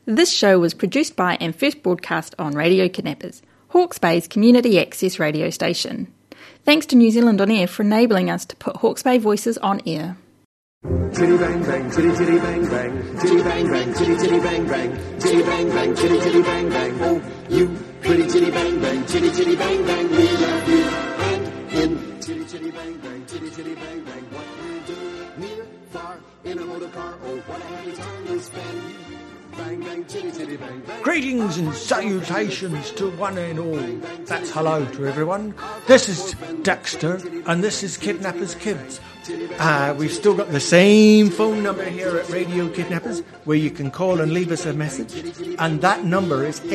This show was produced by and first broadcast on Radio Kidnappers, Hawke's Bay's community access radio station. Thanks to New Zealand On Air for enabling us to put Hawke's Bay voices on air. Chitty bang bang, chitty chitty bang bang, chitty bang bang, chitty chitty bang bang, chitty bang bang, chitty chitty bang bang. Oh, you pretty chitty bang bang, chitty chitty bang bang, we love you. And in chitty chitty bang bang, chitty chitty bang bang, what we do near, far, in a motor car. Oh, what a happy time we spend. Bang bang, chitty chitty bang bang. Greetings and salutations to one and all. That's hello to everyone. This is Dexter and this is Kidnappers Kids. We've still got the same phone number here at Radio Kidnappers where you can call and leave us a message, and that number is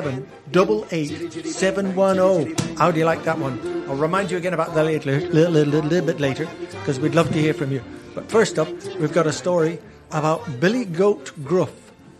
8788710. How do you like that one? I'll remind you again about that a little bit later because we'd love to hear from you. But first up, we've got a story about Billy Goat Gruff.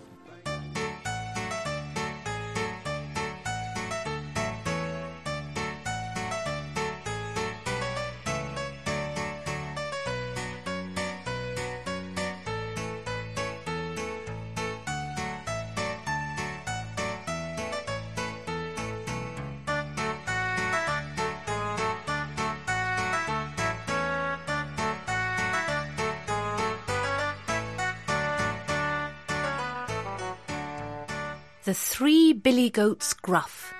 The Three Billy Goats Gruff.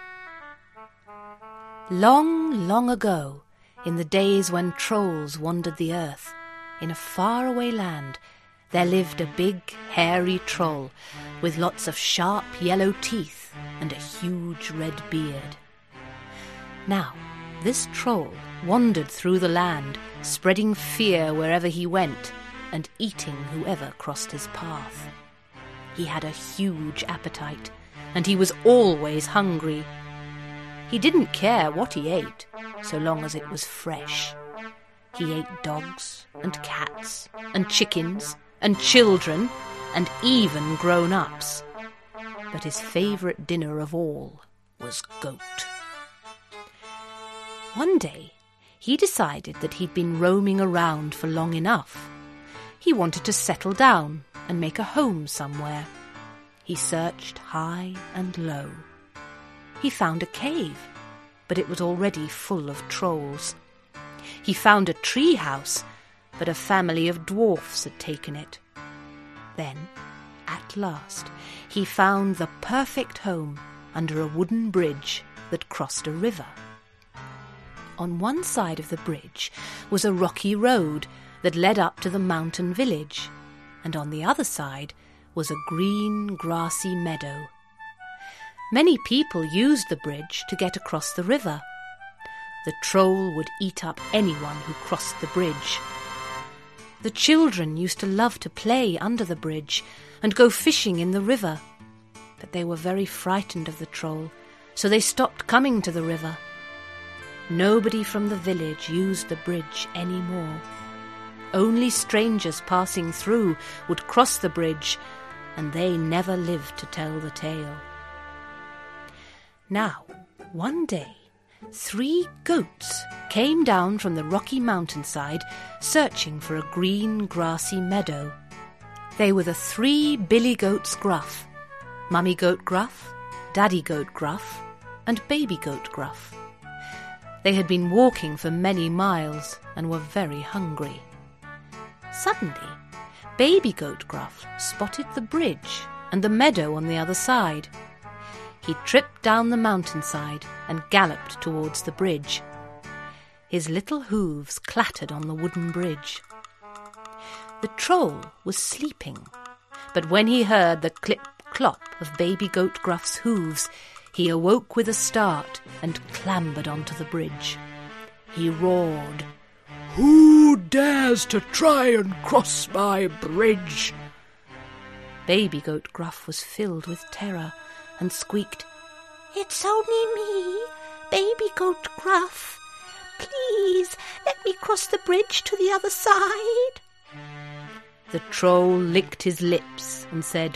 Long, long ago, in the days when trolls wandered the earth, in a faraway land, there lived a big, hairy troll with lots of sharp yellow teeth and a huge red beard. Now, this troll wandered through the land, spreading fear wherever he went and eating whoever crossed his path. He had a huge appetite, and he was always hungry. He didn't care what he ate, so long as it was fresh. He ate dogs and cats and chickens and children and even grown-ups. But his favourite dinner of all was goat. One day, he decided that he'd been roaming around for long enough. He wanted to settle down and make a home somewhere. He searched high and low. He found a cave, but it was already full of trolls. He found a tree house, but a family of dwarfs had taken it. Then, at last, he found the perfect home under a wooden bridge that crossed a river. On one side of the bridge was a rocky road that led up to the mountain village, and on the other side was a green, grassy meadow. Many people used the bridge to get across the river. The troll would eat up anyone who crossed the bridge. The children used to love to play under the bridge and go fishing in the river, but they were very frightened of the troll, so they stopped coming to the river. Nobody from the village used the bridge anymore. Only strangers passing through would cross the bridge, and they never lived to tell the tale. Now, one day, 3 goats came down from the rocky mountainside searching for a green, grassy meadow. They were the 3 Billy Goats Gruff: Mummy Goat Gruff, Daddy Goat Gruff, and Baby Goat Gruff. They had been walking for many miles and were very hungry. Suddenly, Baby Goat Gruff spotted the bridge and the meadow on the other side. He tripped down the mountainside and galloped towards the bridge. His little hooves clattered on the wooden bridge. The troll was sleeping, but when he heard the clip-clop of Baby Goat Gruff's hooves, he awoke with a start and clambered onto the bridge. He roared, "Who dares to try and cross my bridge?" Baby Goat Gruff was filled with terror and squeaked, "It's only me, Baby Goat Gruff. Please let me cross the bridge to the other side." The troll licked his lips and said,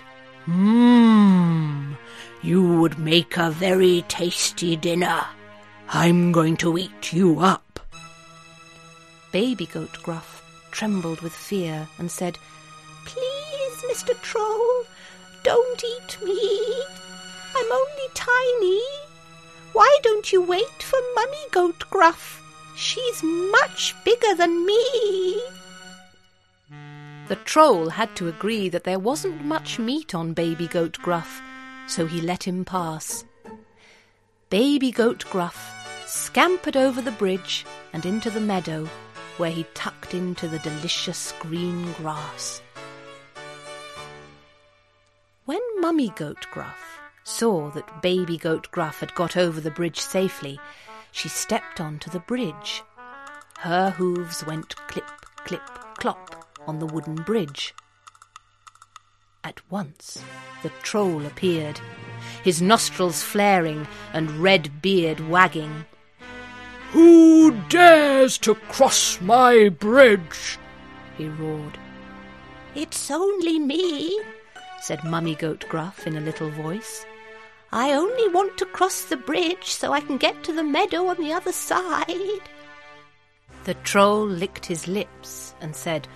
You would make a very tasty dinner. I'm going to eat you up." Baby Goat Gruff trembled with fear and said, "Please, Mr. Troll, don't eat me. I'm only tiny. Why don't you wait for Mummy Goat Gruff? She's much bigger than me." The troll had to agree that there wasn't much meat on Baby Goat Gruff, so he let him pass. Baby Goat Gruff scampered over the bridge and into the meadow, where he tucked into the delicious green grass. When Mummy Goat Gruff saw that Baby Goat Gruff had got over the bridge safely, she stepped onto the bridge. Her hooves went clip, clip, clop on the wooden bridge. At once the troll appeared, his nostrils flaring and red beard wagging. "Who dares to cross my bridge?" he roared. "It's only me," said Mummy Goat Gruff in a little voice. "I only want to cross the bridge so I can get to the meadow on the other side." The troll licked his lips and said,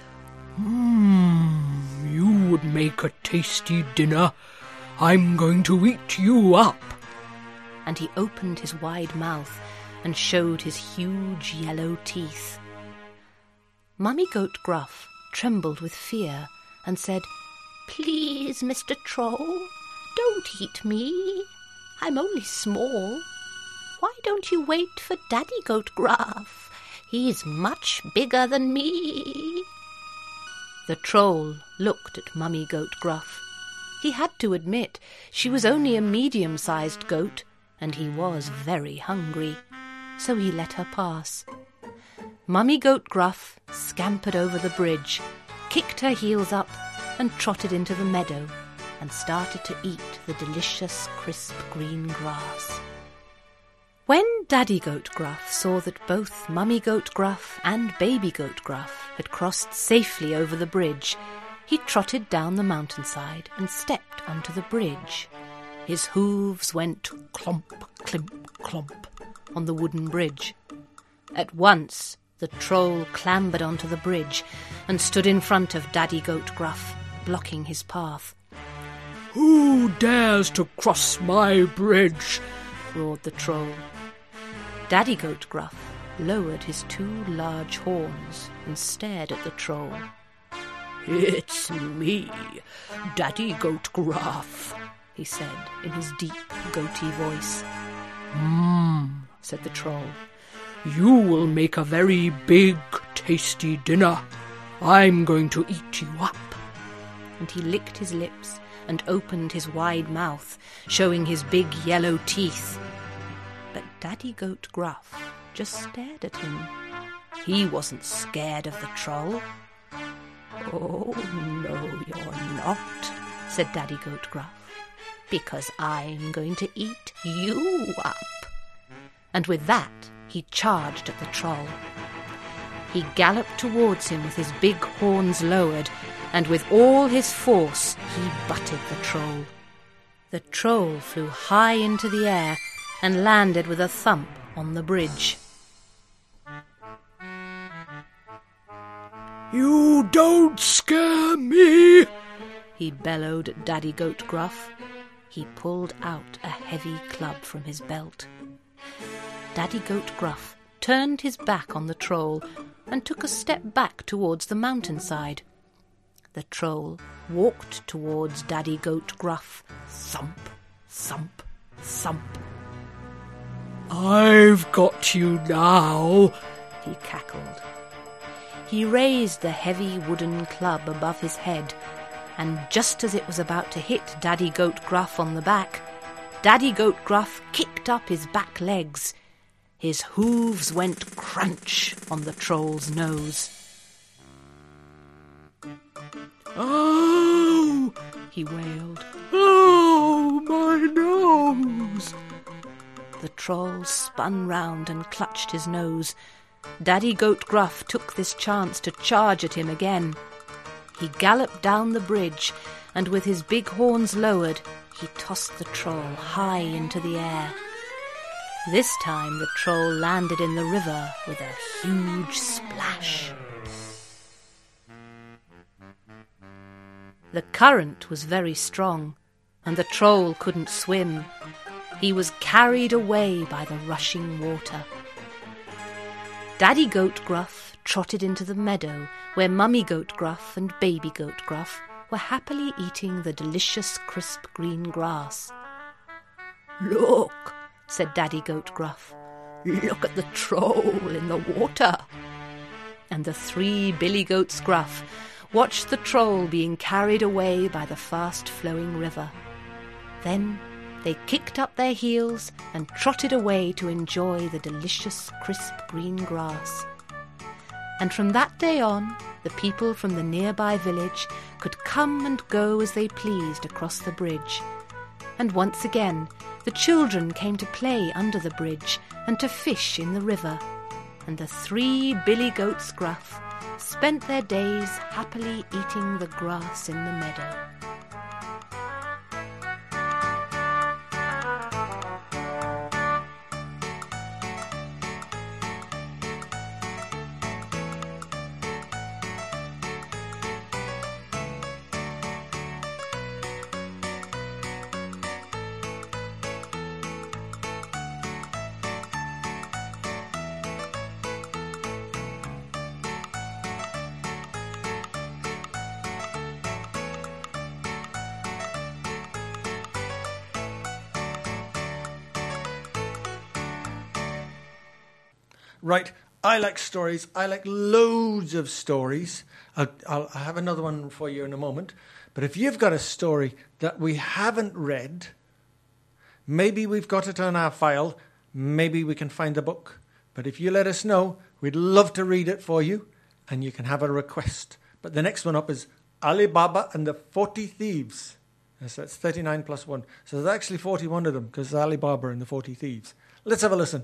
You would make a tasty dinner. I'm going to eat you up." And he opened his wide mouth and showed his huge yellow teeth. Mummy Goat Gruff trembled with fear and said, "Please, Mr. Troll, don't eat me. I'm only small. Why don't you wait for Daddy Goat Gruff? He's much bigger than me." The troll looked at Mummy Goat Gruff. He had to admit she was only a medium-sized goat, and he was very hungry, so he let her pass. Mummy Goat Gruff scampered over the bridge, kicked her heels up, and trotted into the meadow, and started to eat the delicious, crisp green grass. When Daddy Goat Gruff saw that both Mummy Goat Gruff and Baby Goat Gruff had crossed safely over the bridge, he trotted down the mountainside and stepped onto the bridge. His hooves went clomp, climp, clomp on the wooden bridge. At once the troll clambered onto the bridge and stood in front of Daddy Goat Gruff, blocking his path. "Who dares to cross my bridge?" roared the troll. Daddy Goat Gruff lowered his two large horns and stared at the troll. "It's me, Daddy Goat Gruff," he said in his deep, goaty voice. Said the troll. "You will make a very big, tasty dinner. I'm going to eat you up." And he licked his lips and opened his wide mouth, showing his big yellow teeth. But Daddy Goat Gruff just stared at him. He wasn't scared of the troll. "Oh, no, you're not," said Daddy Goat Gruff, "because I'm going to eat you up." And with that, he charged at the troll. He galloped towards him with his big horns lowered, and with all his force he butted the troll. The troll flew high into the air and landed with a thump on the bridge. "You don't scare me," he bellowed at Daddy Goat Gruff. He pulled out a heavy club from his belt. Daddy Goat Gruff turned his back on the troll and took a step back towards the mountainside. The troll walked towards Daddy Goat Gruff. Thump, thump, thump. "I've got you now," he cackled. He raised the heavy wooden club above his head, and just as it was about to hit Daddy Goat Gruff on the back, Daddy Goat Gruff kicked up his back legs. His hooves went crunch on the troll's nose. "Oh!" he wailed. "Oh, my nose!" The troll spun round and clutched his nose. Daddy Goat Gruff took this chance to charge at him again. He galloped down the bridge, and with his big horns lowered, he tossed the troll high into the air. This time the troll landed in the river with a huge splash. The current was very strong, and the troll couldn't swim. He was carried away by the rushing water. Daddy Goat Gruff trotted into the meadow where Mummy Goat Gruff and Baby Goat Gruff were happily eating the delicious crisp green grass. "Look," said Daddy Goat Gruff. "Look at the troll in the water." And the 3 billy goats Gruff watched the troll being carried away by the fast-flowing river. Then they kicked up their heels and trotted away to enjoy the delicious crisp green grass. And from that day on, the people from the nearby village could come and go as they pleased across the bridge. And once again, the children came to play under the bridge and to fish in the river. And the 3 billy goats Gruff spent their days happily eating the grass in the meadow. Right, I like stories. I like loads of stories. I'll have another one for you in a moment. But if you've got a story that we haven't read, maybe we've got it on our file, maybe we can find the book. But if you let us know, we'd love to read it for you, and you can have a request. But the next one up is Ali Baba and the 40 Thieves. Yes, that's 39 plus 1. So there's actually 41 of them, because it's Ali Baba and the 40 Thieves. Let's have a listen.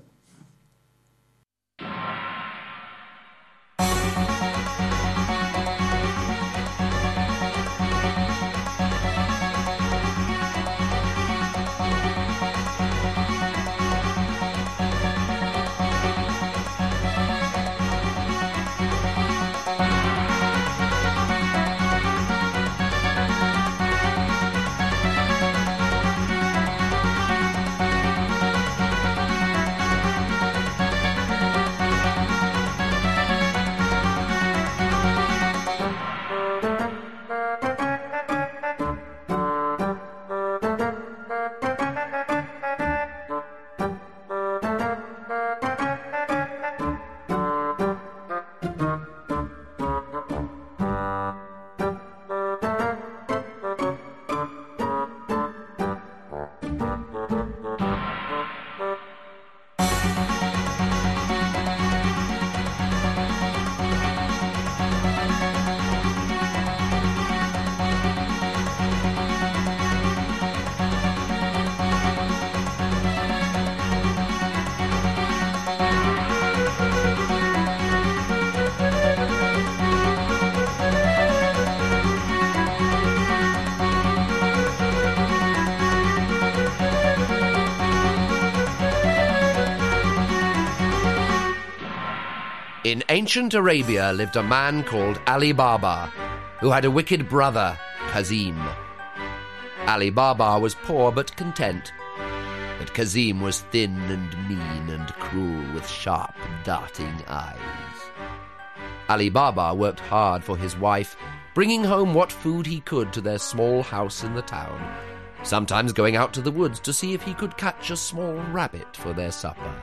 In ancient Arabia lived a man called Ali Baba, who had a wicked brother, Kazim. Ali Baba was poor but content, but Kazim was thin and mean and cruel with sharp, darting eyes. Ali Baba worked hard for his wife, bringing home what food he could to their small house in the town, sometimes going out to the woods to see if he could catch a small rabbit for their supper.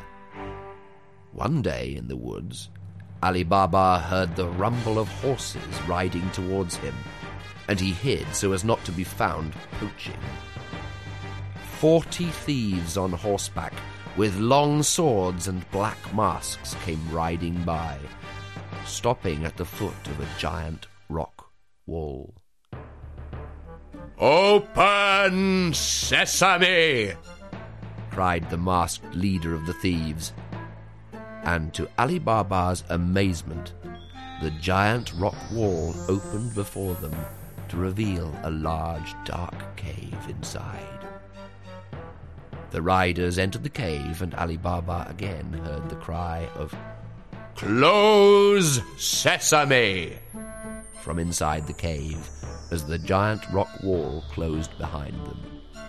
One day in the woods, Ali Baba heard the rumble of horses riding towards him, and he hid so as not to be found poaching. 40 thieves on horseback, with long swords and black masks, came riding by, stopping at the foot of a giant rock wall. "Open sesame!" cried the masked leader of the thieves. And to Ali Baba's amazement, the giant rock wall opened before them to reveal a large, dark cave inside. The riders entered the cave, and Ali Baba again heard the cry of "Close sesame!" from inside the cave, as the giant rock wall closed behind them.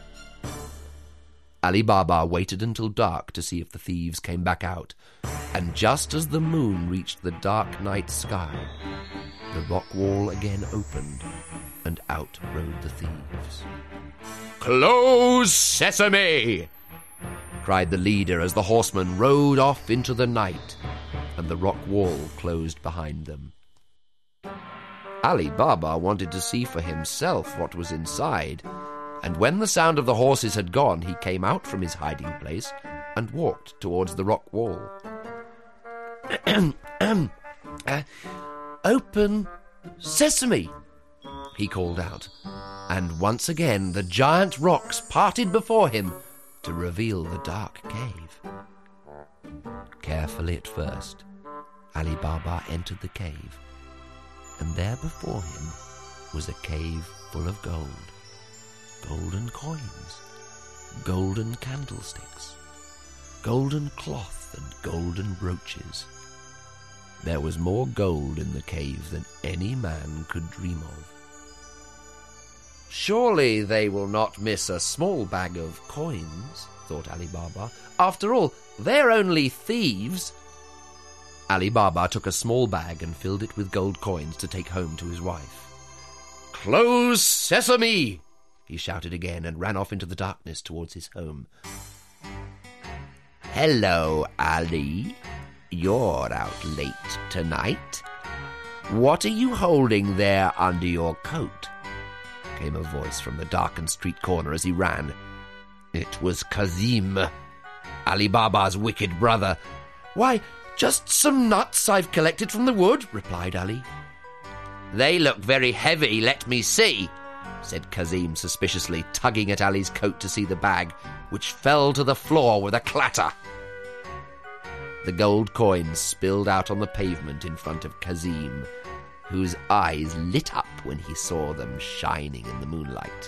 Ali Baba waited until dark to see if the thieves came back out, and just as the moon reached the dark night sky, the rock wall again opened, and out rode the thieves. "Close sesame!" cried the leader as the horsemen rode off into the night, and the rock wall closed behind them. Ali Baba wanted to see for himself what was inside, and when the sound of the horses had gone, he came out from his hiding place and walked towards the rock wall. "Open sesame!" he called out, and once again the giant rocks parted before him to reveal the dark cave. Carefully at first, Ali Baba entered the cave, and there before him was a cave full of gold. Golden coins, golden candlesticks, golden cloth and golden brooches. There was more gold in the cave than any man could dream of. "Surely they will not miss a small bag of coins," thought Ali Baba. "After all, they're only thieves." Ali Baba took a small bag and filled it with gold coins to take home to his wife. "Close sesame!" he shouted again and ran off into the darkness towards his home. "Hello, Ali. You're out late tonight. What are you holding there under your coat?" came a voice from the darkened street corner as he ran. It was Kazim, Ali Baba's wicked brother. "Why, just some nuts I've collected from the wood," replied Ali. "They look very heavy, let me see," said Kazim suspiciously, tugging at Ali's coat to see the bag, which fell to the floor with a clatter. The gold coins spilled out on the pavement in front of Kazim, whose eyes lit up when he saw them shining in the moonlight.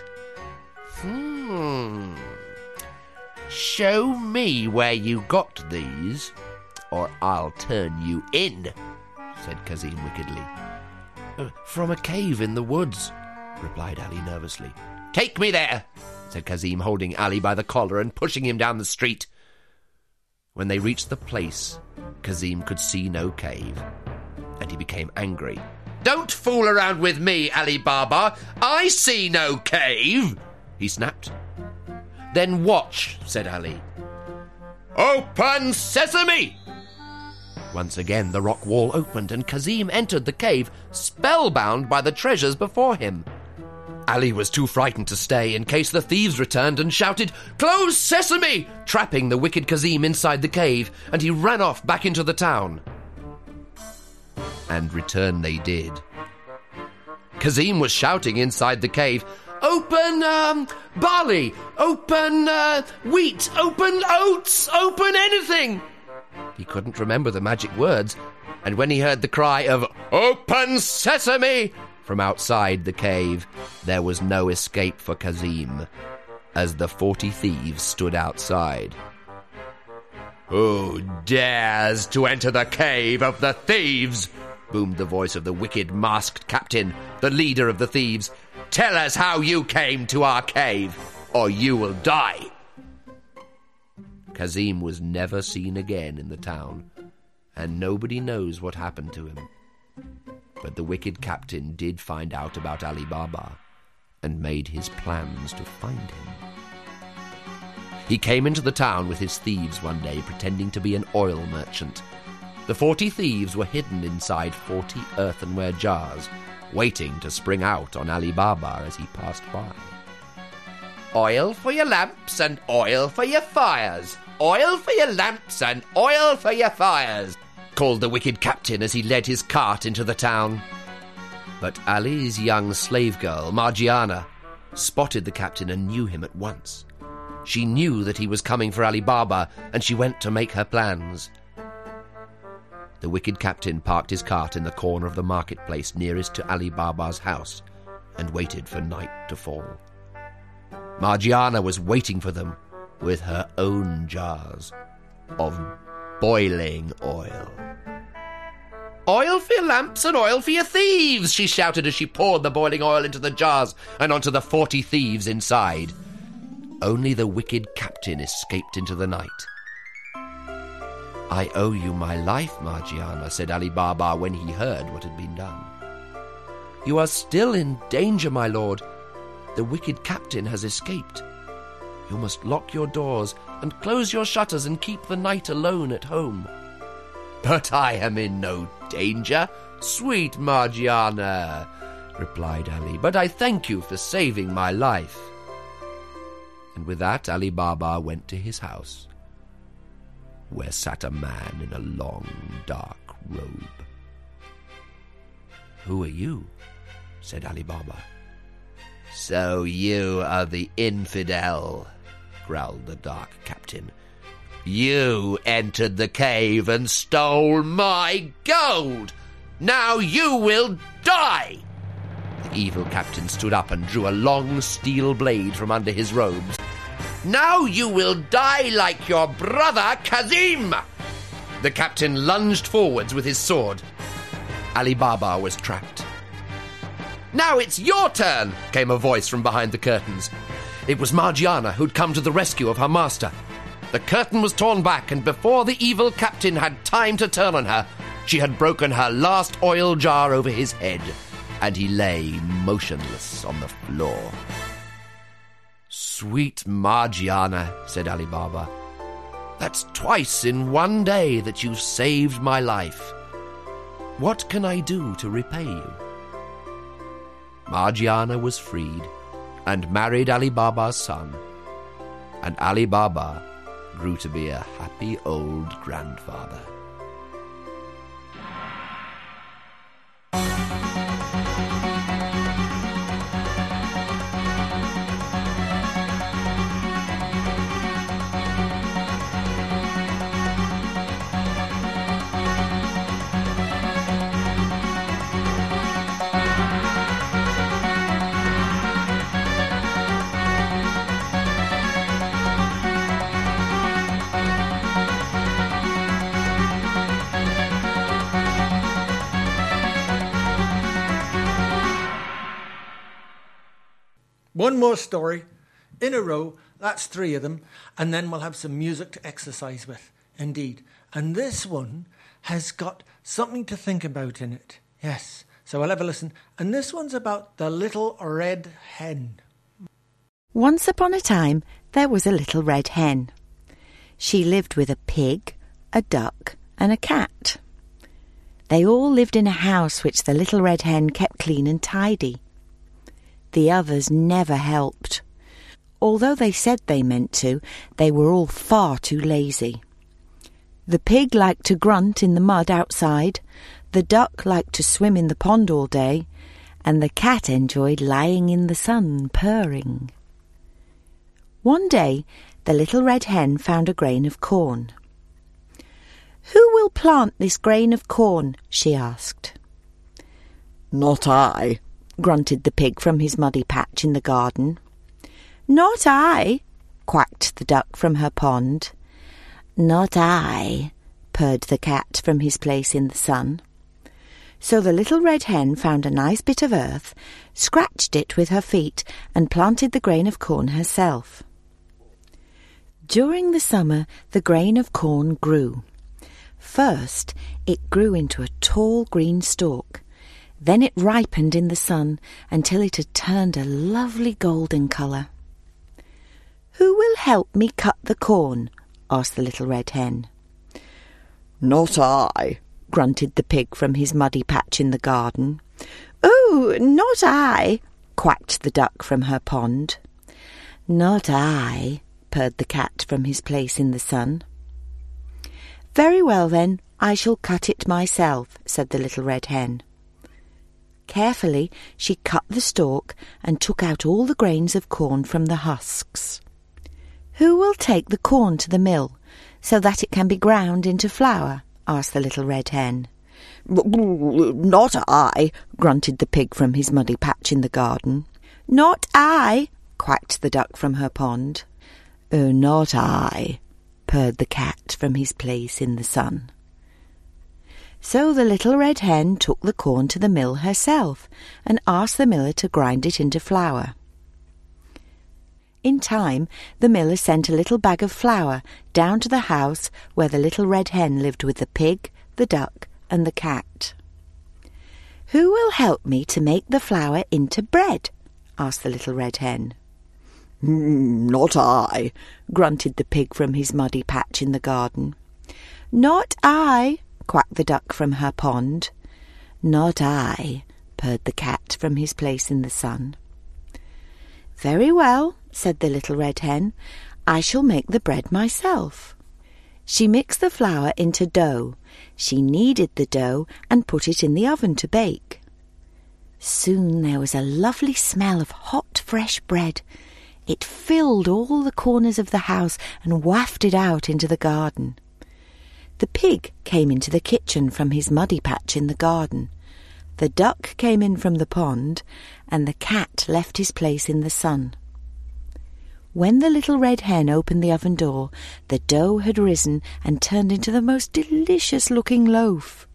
Show me where you got these, or I'll turn you in," said Kazim wickedly. "From a cave in the woods," replied Ali nervously. "Take me there," said Kazim, holding Ali by the collar and pushing him down the street. When they reached the place, Kazim could see no cave, and he became angry. "Don't fool around with me, Ali Baba. I see no cave," he snapped. "Then watch," said Ali. "Open sesame!" Once again the rock wall opened, and Kazim entered the cave, spellbound by the treasures before him. Ali was too frightened to stay in case the thieves returned and shouted, "Close sesame!" trapping the wicked Kazim inside the cave, and he ran off back into the town. And return they did. Kazim was shouting inside the cave, "Open, barley! Open, wheat! Open oats! Open anything!" He couldn't remember the magic words, and when he heard the cry of "Open sesame!" from outside the cave, there was no escape for Kazim, as the 40 thieves stood outside. "Who dares to enter the cave of the thieves?" boomed the voice of the wicked masked captain, the leader of the thieves. "Tell us how you came to our cave, or you will die." Kazim was never seen again in the town, and nobody knows what happened to him. But the wicked captain did find out about Ali Baba and made his plans to find him. He came into the town with his thieves one day, pretending to be an oil merchant. The 40 thieves were hidden inside 40 earthenware jars, waiting to spring out on Ali Baba as he passed by. "Oil for your lamps and oil for your fires! Oil for your lamps and oil for your fires!" called the wicked captain as he led his cart into the town. But Ali's young slave girl, Margiana, spotted the captain and knew him at once. She knew that he was coming for Ali Baba, and she went to make her plans. The wicked captain parked his cart in the corner of the marketplace nearest to Ali Baba's house and waited for night to fall. Margiana was waiting for them with her own jars of boiling oil. Oil for your lamps and oil for your thieves, she shouted as she poured the boiling oil into the jars and onto the 40 thieves inside. Only the wicked captain escaped into the night. I owe you my life, Margiana, said Ali Baba when he heard what had been done. You are still in danger, my lord. The wicked captain has escaped. You must lock your doors and close your shutters and keep the night alone at home. But I am in no danger, sweet Margiana, replied Ali, but I thank you for saving my life. And with that, Ali Baba went to his house, where sat a man in a long, dark robe. Who are you? Said Ali Baba. So you are the infidel, growled the dark captain. You entered the cave and stole my gold. Now you will die. The evil captain stood up and drew a long steel blade from under his robes. Now you will die like your brother Kazim. The captain lunged forwards with his sword. Ali Baba was trapped. Now it's your turn, came a voice from behind the curtains. It was Margiana who'd come to the rescue of her master. The curtain was torn back, and before the evil captain had time to turn on her, she had broken her last oil jar over his head, and he lay motionless on the floor. Sweet Margiana, said Ali Baba, that's twice in one day that you've saved my life. What can I do to repay you? Margiana was freed and married Ali Baba's son, and Ali Baba grew to be a happy old grandfather. One more story in a row. That's 3 of them. And then we'll have some music to exercise with. Indeed. And this one has got something to think about in it. Yes. So we'll have a listen. And this one's about the little red hen. Once upon a time, there was a little red hen. She lived with a pig, a duck, and a cat. They all lived in a house which the little red hen kept clean and tidy. The others never helped. Although they said they meant to, they were all far too lazy. The pig liked to grunt in the mud outside, the duck liked to swim in the pond all day, and the cat enjoyed lying in the sun purring. One day, the little red hen found a grain of corn. "Who will plant this grain of corn?" she asked. "Not I," grunted the pig from his muddy patch in the garden. "Not I," quacked the duck from her pond. "Not I," purred the cat from his place in the sun. So the little red hen found a nice bit of earth, scratched it with her feet, and planted the grain of corn herself. During the summer, the grain of corn grew. First, it grew into a tall green stalk. Then it ripened in the sun until it had turned a lovely golden colour. "Who will help me cut the corn?" asked the little red hen. "Not I," grunted the pig from his muddy patch in the garden. "Oh, not I," quacked the duck from her pond. "Not I," purred the cat from his place in the sun. "Very well then, I shall cut it myself," said the little red hen. Carefully, she cut the stalk and took out all the grains of corn from the husks. "Who will take the corn to the mill so that it can be ground into flour?" asked the little red hen. "Not I," grunted the pig from his muddy patch in the garden. "Not I," quacked the duck from her pond. "Oh, not I," purred the cat from his place in the sun. So the little red hen took the corn to the mill herself and asked the miller to grind it into flour. In time, the miller sent a little bag of flour down to the house where the little red hen lived with the pig, the duck, and the cat. "Who will help me to make the flour into bread?" asked the little red hen. "Not I," grunted the pig from his muddy patch in the garden. "Not I," quacked the duck from her pond. "Not I," purred the cat from his place in the sun. "Very well," said the little red hen. "I shall make the bread myself." She mixed the flour into dough. She kneaded the dough and put it in the oven to bake. Soon there was a lovely smell of hot, fresh bread. It filled all the corners of the house and wafted out into the garden. The pig came into the kitchen from his muddy patch in the garden. The duck came in from the pond, and the cat left his place in the sun. When the little red hen opened the oven door, the dough had risen and turned into the most delicious-looking loaf.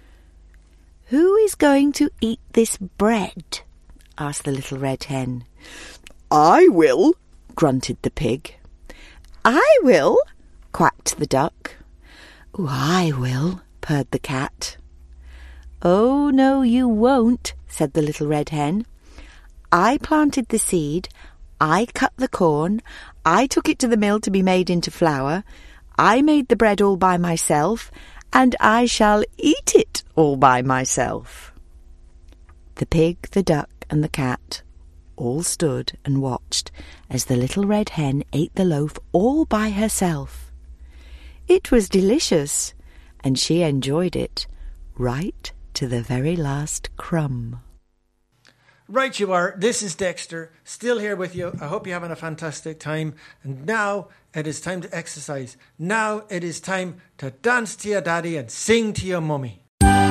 "Who is going to eat this bread?" asked the little red hen. "I will," grunted the pig. "I will," quacked the duck. "Oh, I will," purred the cat. "Oh, no, you won't," said the little red hen. "I planted the seed, I cut the corn, I took it to the mill to be made into flour, I made the bread all by myself, and I shall eat it all by myself." The pig, the duck, and the cat all stood and watched as the little red hen ate the loaf all by herself. It was delicious, and she enjoyed it right to the very last crumb. Right you are, this is Dexter, still here with you. I hope you're having a fantastic time. And now it is time to exercise. Now it is time to dance to your daddy and sing to your mummy.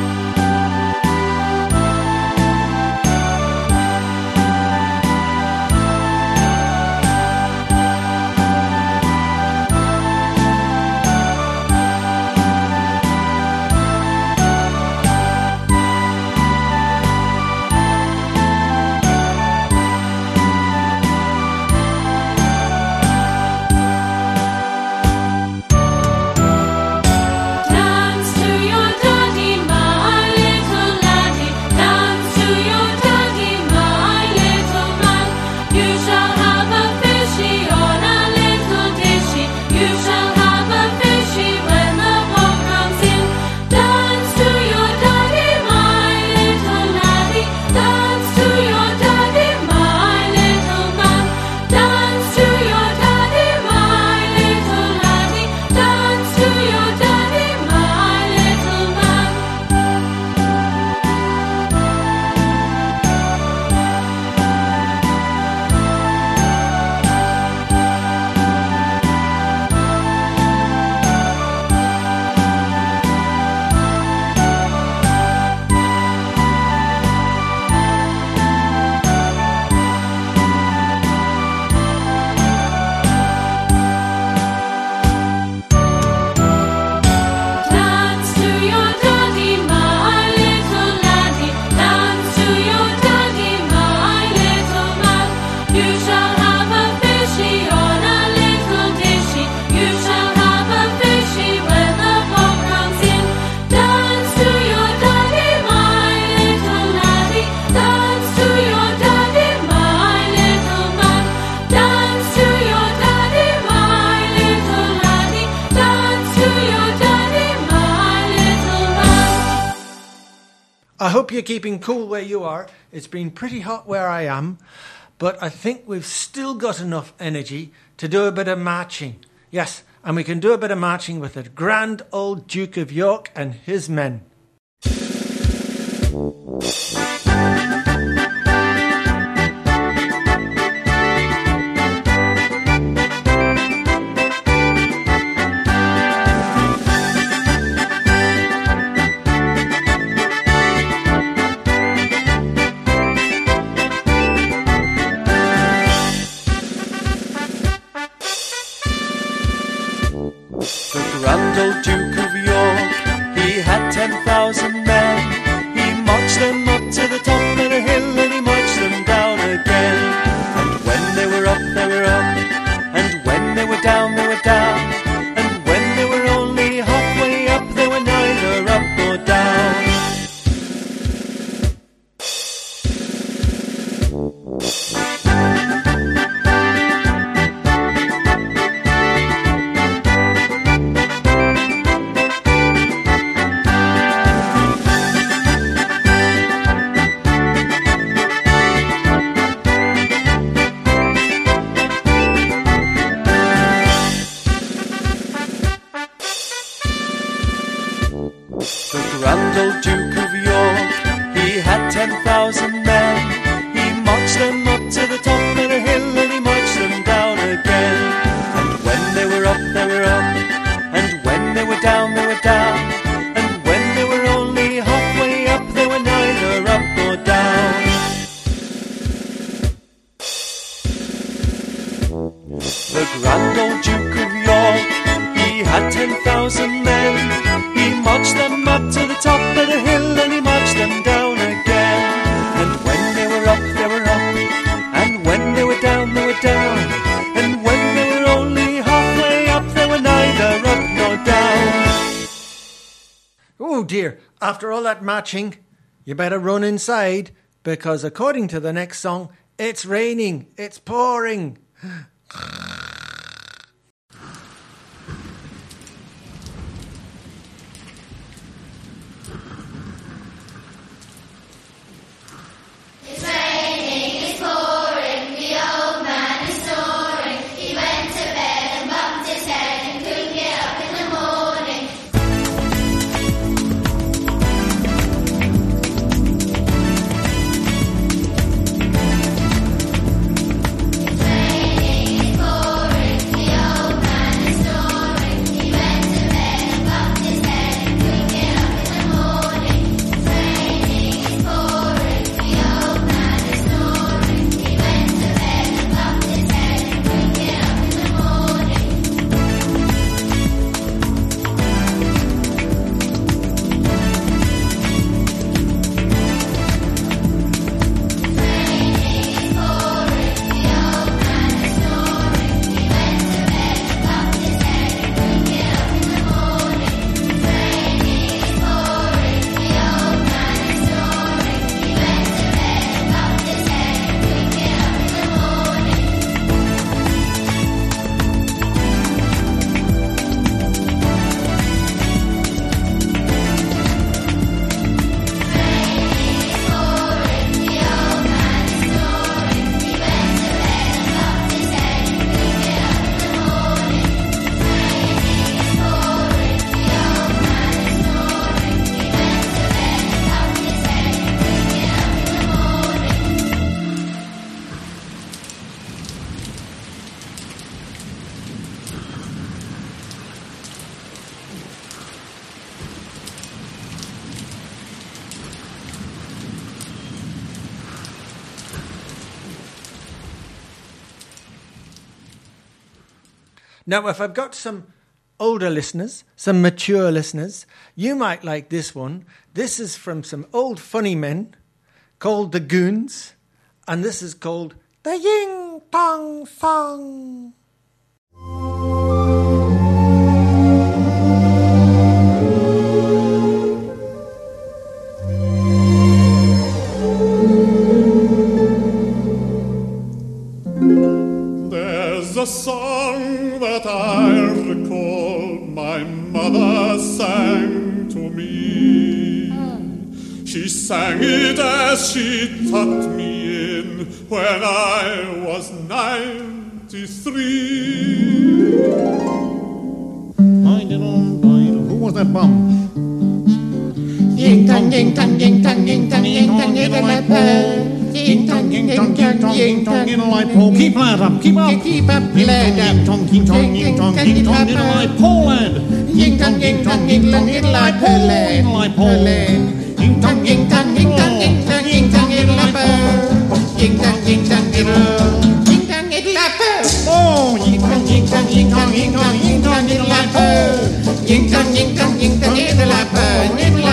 I hope you're keeping cool where you are. It's been pretty hot where I am, but I think we've still got enough energy to do a bit of marching. Yes, and we can do a bit of marching with the grand old Duke of York and his men. The grand old Duke of York, he had had 10,000 men. He marched them up to the top of the hill, and he marched them down again. And when they were up, they were up, and when they were down, they were down. And when they were only halfway up, they were neither up nor down. The grand old Duke of York, he had 10,000 men. He marched them up to the top of the hill, and he marched them down again. And when they were up, they were up, and when they were down, they were down. And when they were only halfway up, they were neither up nor down. The grand old Duke of York, he had 10,000 men. He marched them up to the top of the hill, and he marched them down again. And when they were up, they were up, and when they were down, they were down. And when they were only halfway up, they were neither up nor down. Oh dear, after all that marching, you better run inside, because according to the next song, it's raining, it's pouring. Now, if I've got some older listeners, some mature listeners, you might like this one. This is from some old funny men called the Goons, and this is called the Ying Tong Song. There's a song that I recall my mother sang to me. She sang it as she tucked me in when I was 93. Who was that bum? Ying tong, ying tong, ying tong, ying tong, ying tong, ying tong, ying tong, ying tong, ying tong, in a light pole. Keep that up, keep up. Keep up, lad. Ying tong, ying tong, ying tong, ying tong, in a light pole, lad. Ying tong, ying tong, ying tong, in a light pole, lad. In a light pole. Ying tong, ying tong, ying tong, ying tong, ying tong, in a light pole. Ying tong, ying tong, ying tong, in a light pole. Oh, Ying tong, ying tong, ying tong, ying tong, ying tong, in a light pole. Ying tong, ying tong, ying tong, in a light pole.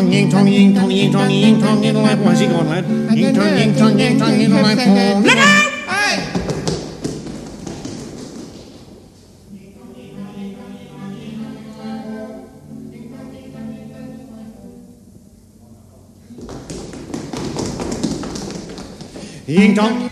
tong, ying tong, ying tong, ying tong, ying tong, in the lap. Where's he going, lad? Ying tong, ying tong, ying tong, in the lap. Look out! Ying tong.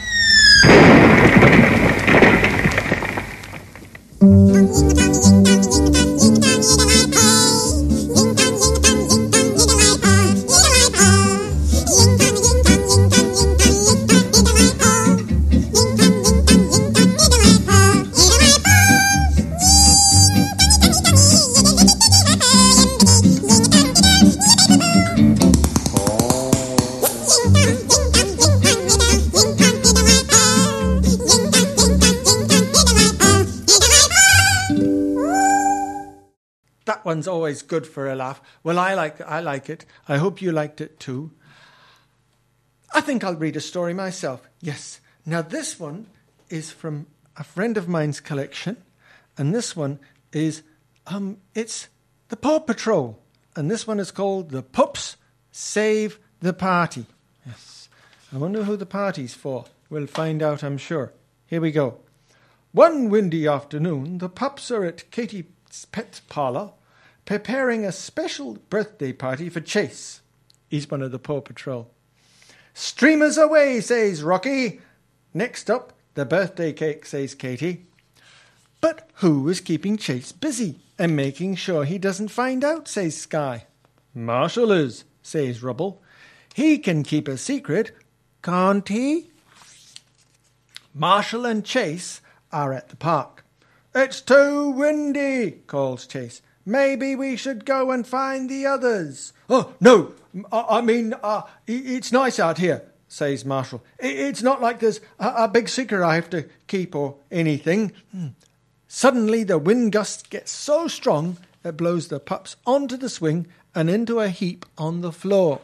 One's always good for a laugh. Well, I like it. I hope you liked it too. I think I'll read a story myself. Yes. Now this one is from a friend of mine's collection, and this one is it's the Paw Patrol, and this one is called The Pups Save the Party. Yes. I wonder who the party's for. We'll find out, I'm sure. Here we go. One windy afternoon, the pups are at Katie's pet parlour, preparing a special birthday party for Chase. He's one of the Paw Patrol. Streamers away, says Rocky. Next up, the birthday cake, says Katie. But who is keeping Chase busy and making sure he doesn't find out, says Sky. Marshall is, says Rubble. He can keep a secret, can't he? Marshall and Chase are at the park. It's too windy, calls Chase. Maybe we should go and find the others. Oh, no, I mean, it's nice out here, says Marshall. It's not like there's a big secret I have to keep or anything. Suddenly the wind gust gets so strong it blows the pups onto the swing and into a heap on the floor.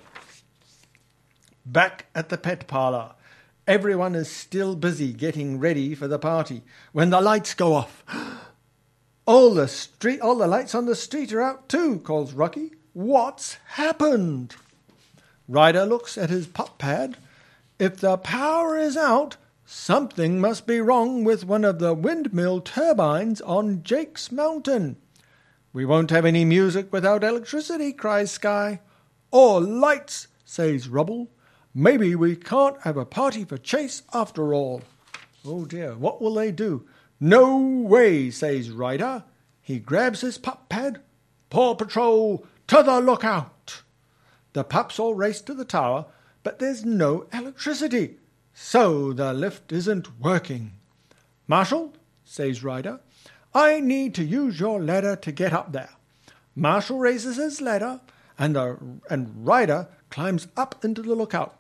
Back at the pet parlour, everyone is still busy getting ready for the party when the lights go off. All the lights on the street are out too, calls Rocky. What's happened? Ryder looks at his pup pad. If the power is out, something must be wrong with one of the windmill turbines on Jake's Mountain. We won't have any music without electricity, cries Sky. Or lights, says Rubble. Maybe we can't have a party for Chase after all. Oh dear, what will they do? No way, says Ryder. He grabs his pup pad. Paw Patrol, to the lookout. The pups all race to the tower, but there's no electricity, so the lift isn't working. Marshall, says Ryder, I need to use your ladder to get up there. Marshall raises his ladder, and Ryder climbs up into the lookout.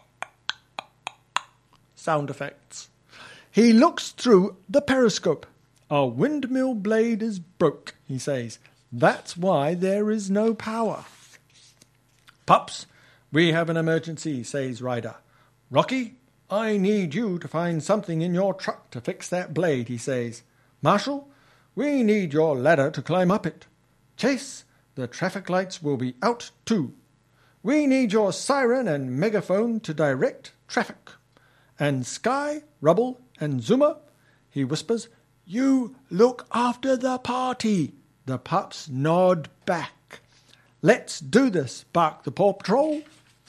Sound effects. He looks through the periscope. Our windmill blade is broke, he says. That's why there is no power. Pups, we have an emergency, says Ryder. Rocky, I need you to find something in your truck to fix that blade, he says. Marshall, we need your ladder to climb up it. Chase, the traffic lights will be out too. We need your siren and megaphone to direct traffic. And Sky, Rubble, and Zuma, he whispers, you look after the party. The pups nod back. Let's do this, bark the Paw Patrol.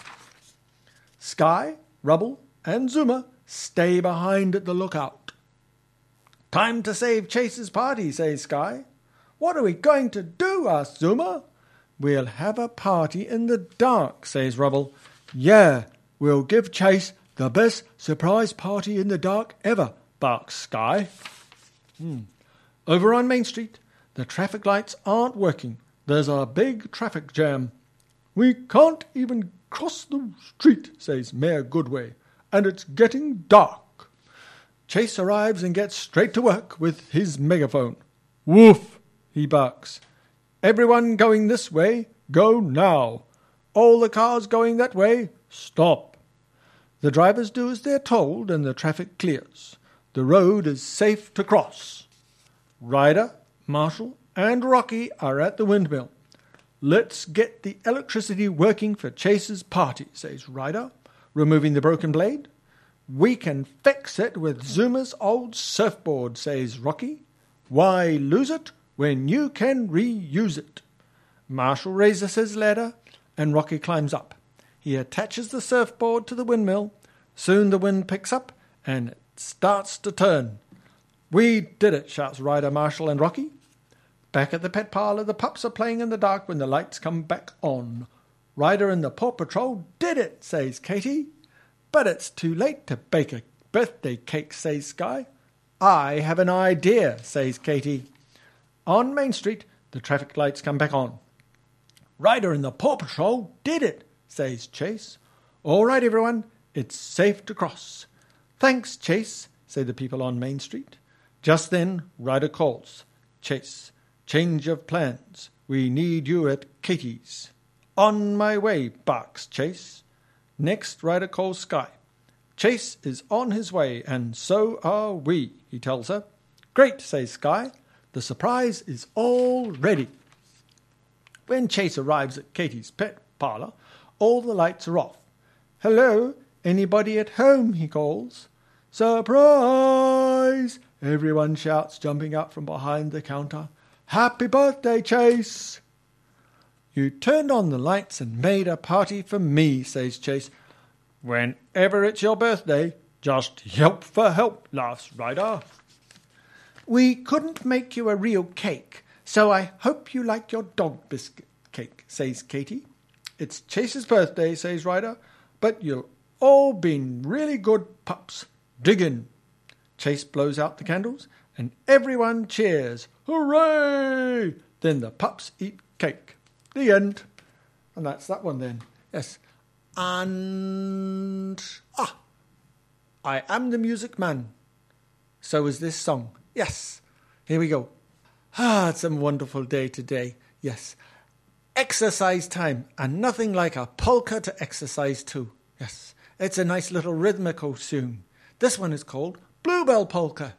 Sky, Rubble, and Zuma stay behind at the lookout. Time to save Chase's party, says Sky. What are we going to do, asks Zuma. We'll have a party in the dark, says Rubble. Yeah, we'll give Chase the best surprise party in the dark ever, barks Sky. Over on Main Street, the traffic lights aren't working. There's a big traffic jam. We can't even cross the street, says Mayor Goodway, and it's getting dark. Chase arrives and gets straight to work with his megaphone. Woof, he barks. Everyone going this way, go now. All the cars going that way, stop. The drivers do as they're told and the traffic clears. The road is safe to cross. Ryder, Marshall, and Rocky are at the windmill. Let's get the electricity working for Chase's party, says Ryder, removing the broken blade. We can fix it with Zuma's old surfboard, says Rocky. Why lose it when you can reuse it? Marshall raises his ladder and Rocky climbs up. He attaches the surfboard to the windmill. Soon the wind picks up and it starts to turn. We did it, shouts Ryder, Marshall and Rocky. Back at the pet parlour, the pups are playing in the dark when the lights come back on. Ryder and the Paw Patrol did it, says Katie. But it's too late to bake a birthday cake, says Sky. I have an idea, says Katie. On Main Street, the traffic lights come back on. Ryder and the Paw Patrol did it, says Chase. All right, everyone, it's safe to cross. Thanks, Chase, say the people on Main Street. Just then, Ryder calls. Chase, change of plans. We need you at Katie's. On my way, barks Chase. Next, Ryder calls Sky. Chase is on his way, and so are we, he tells her. Great, says Sky. The surprise is all ready. When Chase arrives at Katie's pet parlour, all the lights are off. Hello, anybody at home, he calls. Surprise! Everyone shouts, jumping up from behind the counter. Happy birthday, Chase! You turned on the lights and made a party for me, says Chase. Whenever it's your birthday, just yelp for help, laughs Ryder. We couldn't make you a real cake, so I hope you like your dog biscuit cake, says Katie. It's Chase's birthday, says Ryder, but you'll all been really good pups. Dig in. Chase blows out the candles, and everyone cheers. Hooray! Then the pups eat cake. The end. And that's that one then. Yes. And... I am the music man. So is this song. Yes. Here we go. It's a wonderful day today. Yes. Exercise time. And nothing like a polka to exercise to. Yes. It's a nice little rhythmical tune. This one is called Bluebell Polka.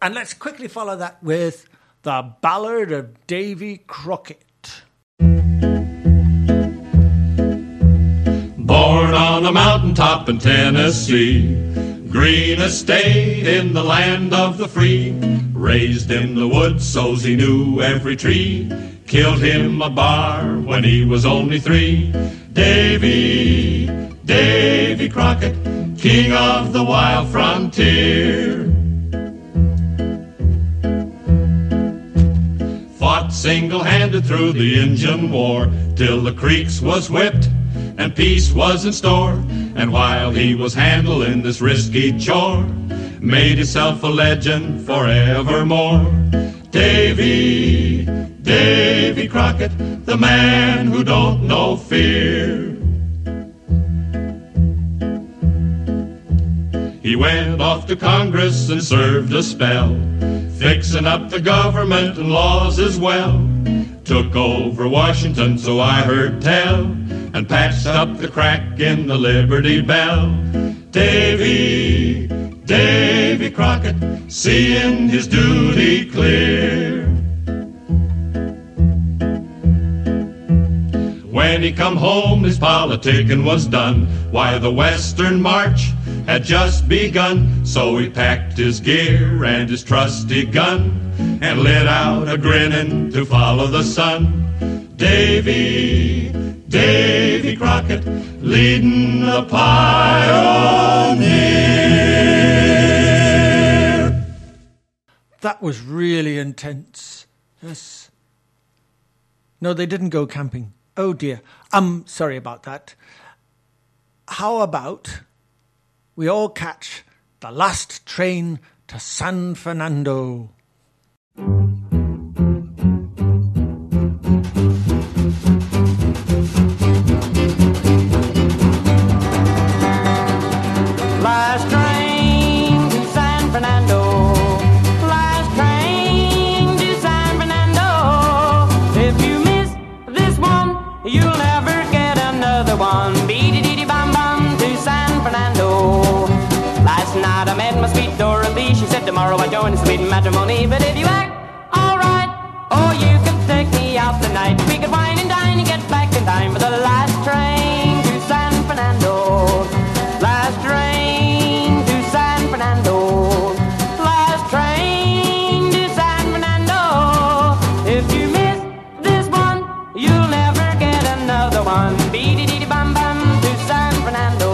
And let's quickly follow that with The Ballad of Davy Crockett. Born on a mountaintop in Tennessee, green estate in the land of the free, raised in the woods so's he knew every tree, killed him a bar when he was only 3. Davy, Davy Crockett, king of the wild frontier. Fought single-handed through the Injun War, till the Creeks was whipped and peace was in store. And while he was handling this risky chore, made himself a legend forevermore. Davy, Davy Crockett, the man who don't know fear. He went off to Congress and served a spell, fixing up the government and laws as well. Took over Washington, so I heard tell, and patched up the crack in the Liberty Bell. Davy, Davy Crockett, seeing his duty clear. When he come home, his politicking was done. Why, the Western March had just begun. So he packed his gear and his trusty gun and lit out a grinning to follow the sun. Davy, Davy Crockett, leading the pioneer. That was really intense. Yes. No, they didn't go camping. Oh dear. I'm sorry about that. How about we all catch the last train to San Fernando? Last train to San Fernando. Last train to San Fernando. If you miss this one, you'll never get another one. Beady-dee-dee-bam-bam to San Fernando. Last night I met my sweet Dorothy. She said tomorrow I join in sweet matrimony. But if you act alright, oh, you can take me out tonight. We could wine and dine and get back in time for the last train to San Fernando. Last train to San Fernando. Last train to San Fernando. If you miss this one, you'll never get another one. Beady-dee-dee-bam-bam to San Fernando.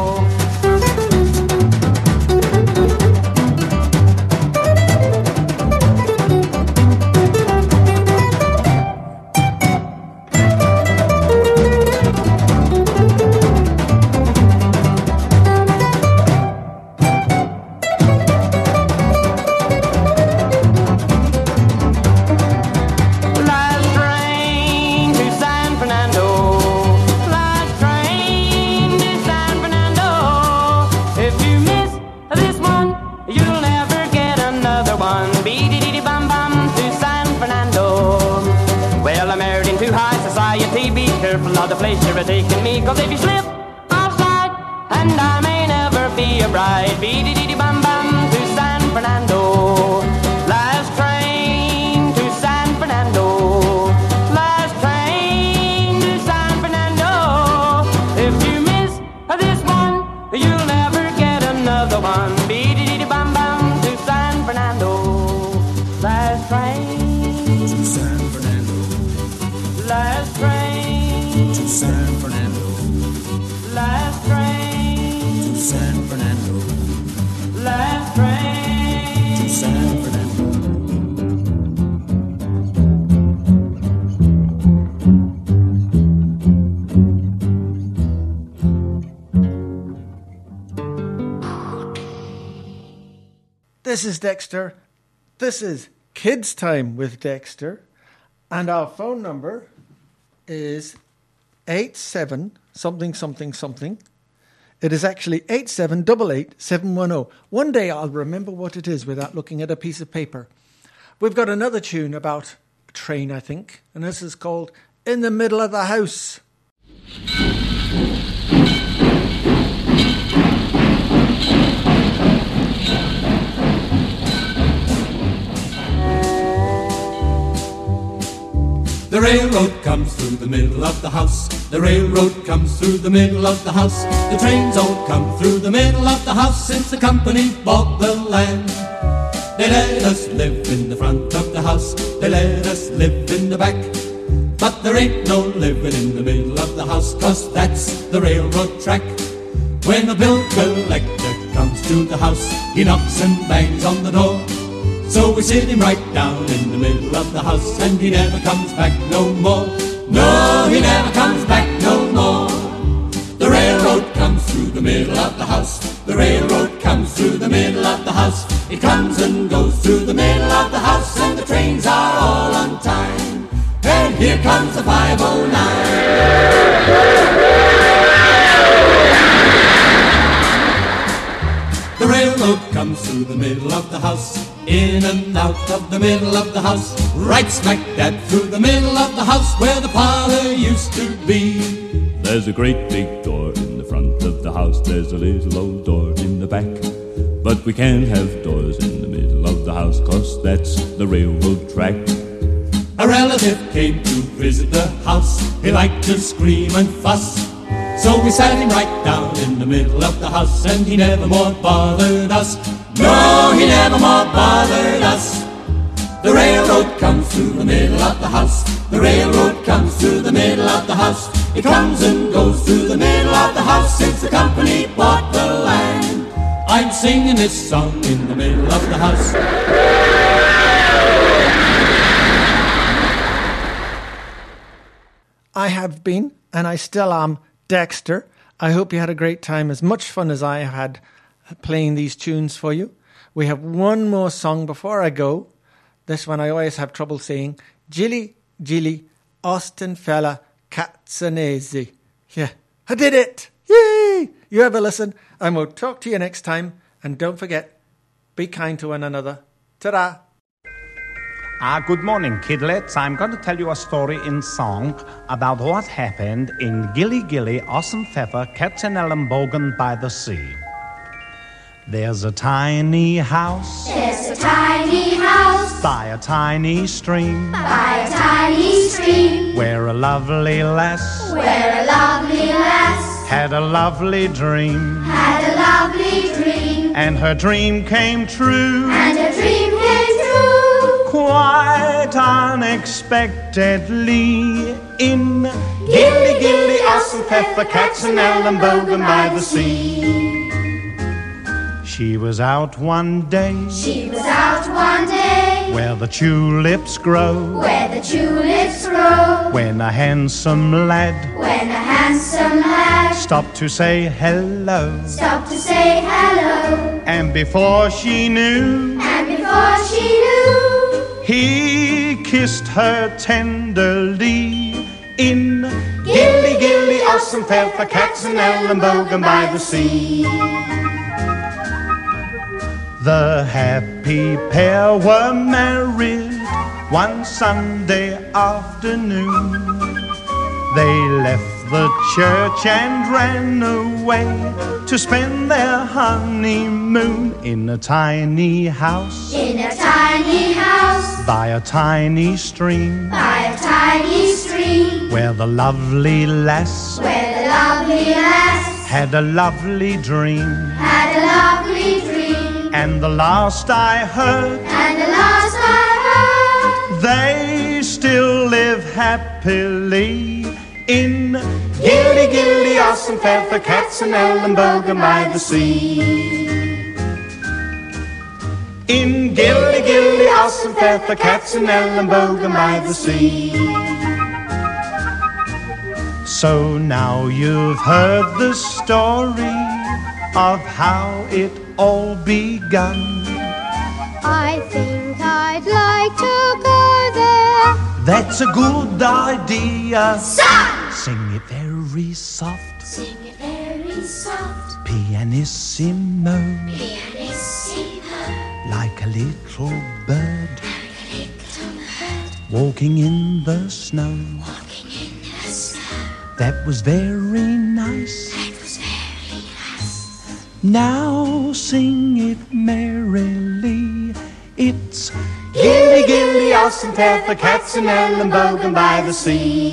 The place you're taking me, 'cause if you slip, I'll slide, and I may never be a bride. Beady-dee-dee-bam-bam to San Fernando. Last train to San Fernando. Last train to San Fernando. If you miss this one, you'll never get another one. Beady-dee-dee-bam-bam to San Fernando. Last train to San Fernando. Last train to San Fernando. Last train to San Fernando. Last train to San Fernando. This is Dexter. This is Kids Time with Dexter. And our phone number is 87 something something something. It is actually 8788710. One day I'll remember what it is without looking at a piece of paper. We've got another tune about a train, I think, and this is called In the Middle of the House. The railroad comes through the middle of the house. The railroad comes through the middle of the house. The trains all come through the middle of the house since the company bought the land. They let us live in the front of the house. They let us live in the back. But there ain't no living in the middle of the house, 'cause that's the railroad track. When a bill collector comes to the house, he knocks and bangs on the door. So we sit him right down in the middle of the house, and he never comes back no more. No, he never comes back no more. The railroad comes through the middle of the house. The railroad comes through the middle of the house. It comes and goes through the middle of the house, and the trains are all on time. And here comes the 509. The railroad comes through the middle of the house, in and out of the middle of the house, right smack dab through the middle of the house where the parlor used to be. There's a great big door in the front of the house. There's a little old door in the back. But we can't have doors in the middle of the house, 'cause that's the railroad track. A relative came to visit the house. He liked to scream and fuss. So we sat him right down in the middle of the house, and he never more bothered us. No, he never more bothered us. The railroad comes through the middle of the house. The railroad comes through the middle of the house. It comes and goes through the middle of the house since the company bought the land. I'm singing this song in the middle of the house. I have been, and I still am, Dexter. I hope you had a great time, as much fun as I had playing these tunes for you. We have one more song before I go. This one I always have trouble saying. Gilly, Gilly, Austin Fella, Katsanese. Yeah, I did it! Yay! You have a listen, and we'll talk to you next time. And don't forget, be kind to one another. Ta-da! Good morning, kidlets. I'm going to tell you a story in song about what happened in Gilly Gilly, Ossenpfeffer, Katzenellenbogen by the sea. There's a tiny house. There's a tiny house. By a tiny stream. By a tiny stream. Where a lovely lass. Where a lovely lass. Had a lovely dream. Had a lovely dream. And her dream came true. And her dream came true. Quite unexpectedly in Gilly Gilly, Ossenpfeffer, Katzenellenbogen by the sea. She was out one day. She was out one day. Where the tulips grow. Where the tulips grow. When a handsome lad. When a handsome lad. Stopped to say hello. Stopped to say hello. And before she knew. And before she knew. He kissed her tenderly in Gilly Gilly, Ossenpfeffer, Katzenellenbogen by the sea. The happy pair were married one Sunday afternoon. They left the church and ran away to spend their honeymoon in a tiny house. In a tiny house. By a tiny stream. By a tiny stream. Where the lovely lass. Where the lovely lass. Had a lovely dream. Had a lovely dream. And the last I heard. And the last I heard. They still live happily in Gilly Gilly, Ossenpfeffer, Katzenellenbogen by the sea. In Gilly Gilly, Ossenpfeffer, Katzenellenbogen by the sea. So now you've heard the story of how it all begun. I think I'd like to go there. That's a good idea. Son! Sing it very soft. Sing it very soft. Pianissimo. Pianissimo. Like a little bird. Like a little bird. Walking in the snow. Walking in the snow. That was very nice. That was very nice. Now sing it merrily. It's Gilly Gilly, Oss and Feather, Katzenellenbogen by the sea.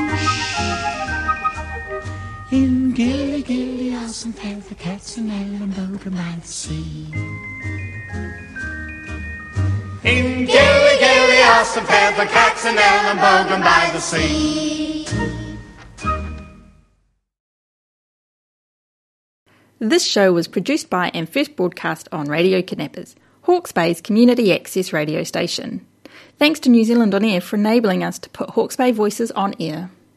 In Gilly, Gilly, Oss and Feather, Katzenellenbogen by the sea. In Gilly, Gilly, Oss and Feather, Katzenellenbogen by the sea. This show was produced by and first broadcast on Radio Kidnappers, Hawke's Bay's community access radio station. Thanks to New Zealand On Air for enabling us to put Hawke's Bay voices on air.